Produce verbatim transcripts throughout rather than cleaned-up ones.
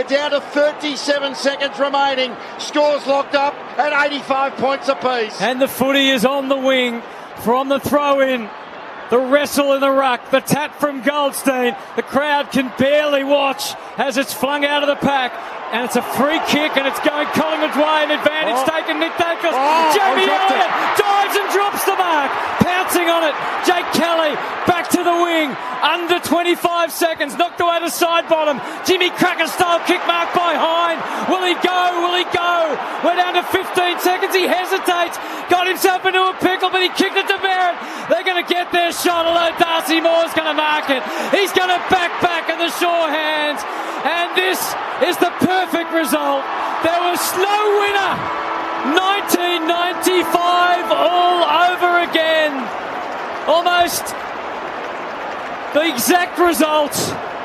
We're down to thirty-seven seconds remaining. Scores locked up at eighty-five points apiece. And the footy is on the wing from the throw-in. The wrestle in the ruck, the tap from Goldstein. The crowd can barely watch as it's flung out of the pack. And it's a free kick, and it's going Collingwood's way. An advantage oh. taken, Nick Daicos. Oh, Jamie Elliott dives and drops the mark. Pouncing on it. Jake Kelly back to the wing. Under twenty-five seconds. Knocked away to side bottom. Jimmy Cracker style kick mark by Hine. Will he go? Will he go? We're down to fifteen seconds. He hesitates. Got himself into a pickle, but he kicked it to Barrett. They're going to get their shot. Although Darcy Moore's going to mark it. He's going to back back in the sure hands. And this is the perfect result. There was no winner. nineteen ninety-five all over again. Almost the exact result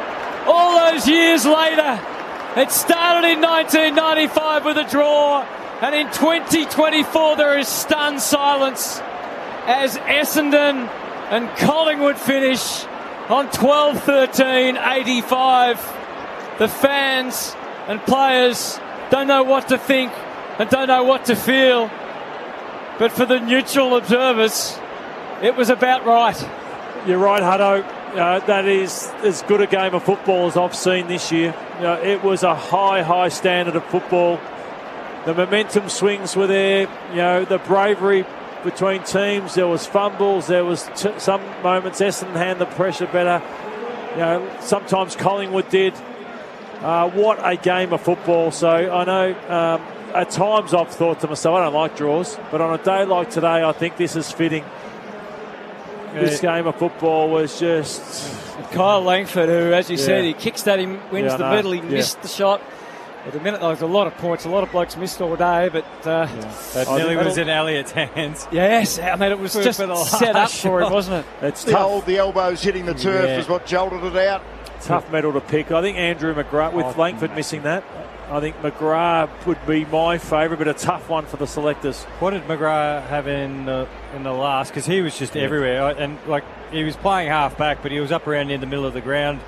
all those years later. It started in nineteen ninety-five with a draw, and in twenty twenty-four there is stunned silence as Essendon and Collingwood finish on twelve thirteen eighty-five. The fans and players don't know what to think and don't know what to feel. But for the neutral observers, it was about right. You're right, Hutto. Uh, that is as good a game of football as I've seen this year. You know, it was a high, high standard of football. The momentum swings were there. You know, the bravery between teams. There was fumbles. There was t- some moments Essendon handled the pressure better. You know, sometimes Collingwood did. Uh, what a game of football. So I know um, at times I've thought to myself, I don't like draws, but on a day like today, I think this is fitting. Yeah. This game of football was just... Kyle Langford, who, as you yeah. said, he kicks at him, wins yeah, the no. middle, he yeah. missed the shot. At the minute, there was a lot of points, a lot of blokes missed all day, but... Uh, yeah. That nearly was in Elliott's hands. Yes, I mean, it was just set up for him, wasn't it? It's the tough. Old, the elbows hitting the turf yeah. is what jolted it out. Tough medal to pick. I think Andrew McGrath, with oh, Langford missing that, I think McGrath would be my favourite, but a tough one for the selectors. What did McGrath have in the, in the last? Because he was just yeah. everywhere. And, like, he was playing half-back, but he was up around in the middle of the ground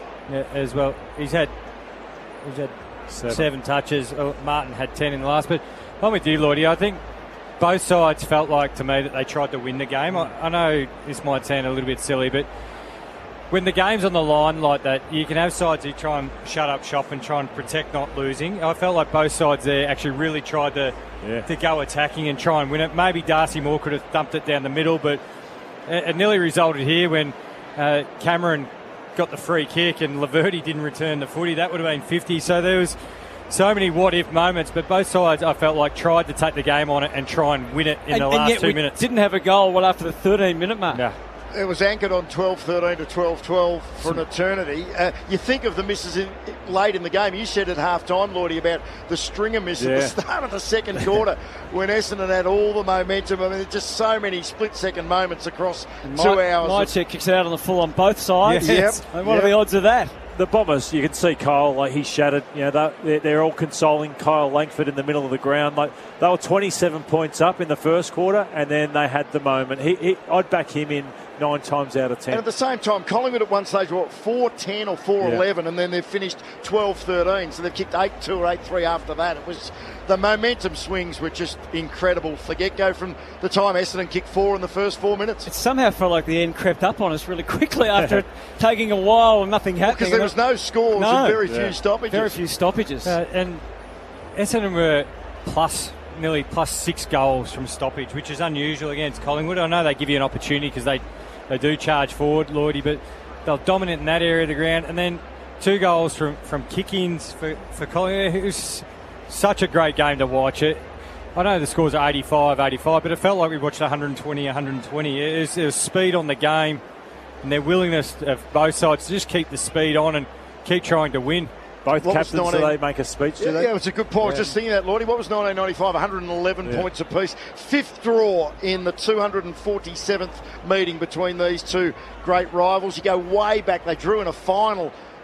as well. He's had, he's had seven. seven touches. Oh, Martin had ten in the last. But I'm with you, Lloydie. I think both sides felt like, to me, that they tried to win the game. I, I know this might sound a little bit silly, but when the game's on the line like that, you can have sides who try and shut up shop and try and protect not losing. I felt like both sides there actually really tried to yeah. to go attacking and try and win it. Maybe Darcy Moore could have dumped it down the middle, but it, it nearly resulted here when uh, Cameron got the free kick and Laverty didn't return the footy. That would have been fifty. So there was so many what-if moments, but both sides, I felt like, tried to take the game on it and try and win it in and, the and last yet two we minutes. Didn't have a goal well after the thirteen-minute mark. Yeah. It was anchored on twelve thirteen to twelve twelve for an eternity. Uh, you think of the misses in, late in the game. You said at half-time, Lloydie, about the Stringer miss yeah. at the start of the second quarter when Essendon had all the momentum. I mean, just so many split-second moments across My, two hours. Mychek of... kicks it out on the full on both sides. Yes. Yep. And what yep. are the odds of that? The Bombers, you can see Kyle, like he's shattered. You know, they're, they're all consoling Kyle Langford in the middle of the ground. Like they were twenty-seven points up in the first quarter, and then they had the moment. He, he, I'd back him in nine times out of ten. And at the same time, Collingwood at one stage were four ten or four eleven, yeah. and then they've finished twelve thirteen. So they've kicked eight two or eight three after that. It was the momentum swings were just incredible for get-go from the time Essendon kicked four in the first four minutes. It somehow felt like the end crept up on us really quickly after taking a while and nothing happening. Because there was no scores no. and very yeah. few stoppages. Very few stoppages. Uh, and Essendon were plus nearly plus six goals from stoppage, which is unusual against Collingwood. I know they give you an opportunity because they, they do charge forward, Lloydie, but they're dominant in that area of the ground. And then two goals from, from kick-ins for, for Collingwood. It was such a great game to watch. It. I know the scores are eighty-five eighty-five, but it felt like we watched one twenty one twenty. It was, it was speed on the game and their willingness of both sides to just keep the speed on and keep trying to win. Both what captains, nineteen... do they make a speech? Yeah, do they? yeah, it's a good point. Yeah. I was just thinking that, Lloydie. What was nineteen ninety-five? one hundred eleven yeah. points apiece. Fifth draw in the two hundred forty-seventh meeting between these two great rivals. You go way back. They drew in a final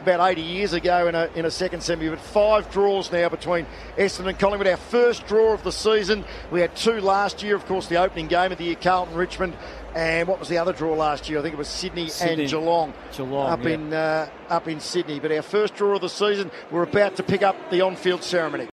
about eighty years ago in a in a second semi. But five draws now between Essendon and Collingwood. Our first draw of the season. We had two last year, of course, the opening game of the year, Carlton Richmond. And what was the other draw last year? I think it was Sydney, Sydney and Geelong, Geelong up yeah. in uh, up in Sydney. But our first draw of the season, we're about to pick up the on-field ceremony.